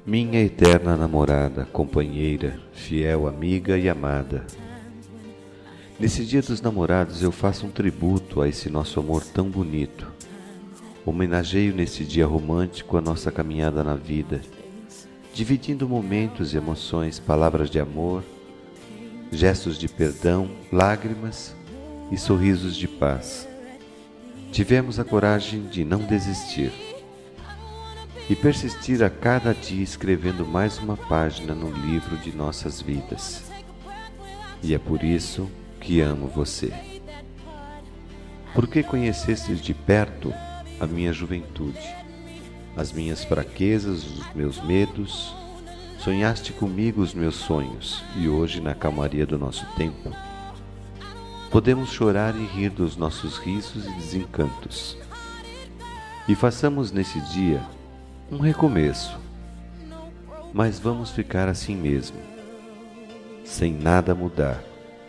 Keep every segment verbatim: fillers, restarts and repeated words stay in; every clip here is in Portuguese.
Minha eterna namorada, companheira, fiel amiga e amada. Nesse dia dos namorados eu faço um tributo a esse nosso amor tão bonito. Homenageio nesse dia romântico a nossa caminhada na vida, dividindo momentos e emoções, palavras de amor, gestos de perdão, lágrimas e sorrisos de paz. Tivemos a coragem de não desistir e persistir a cada dia escrevendo mais uma página no livro de nossas vidas. E é por isso que amo você. Porque conhecestes de perto a minha juventude, as minhas fraquezas, os meus medos, sonhaste comigo os meus sonhos, e hoje, na calmaria do nosso tempo, podemos chorar e rir dos nossos risos e desencantos. E façamos nesse dia um recomeço, mas vamos ficar assim mesmo, sem nada mudar.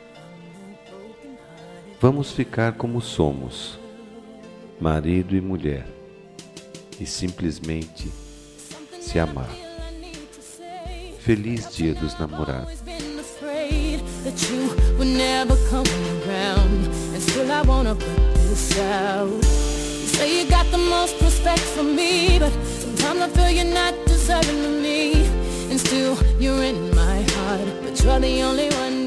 Vamos ficar como somos, marido e mulher, e simplesmente se amar. Feliz Dia dos Namorados. Say you got the most respect for me, but sometimes I feel you're not deserving of me. And still you're in my heart, but you're the only one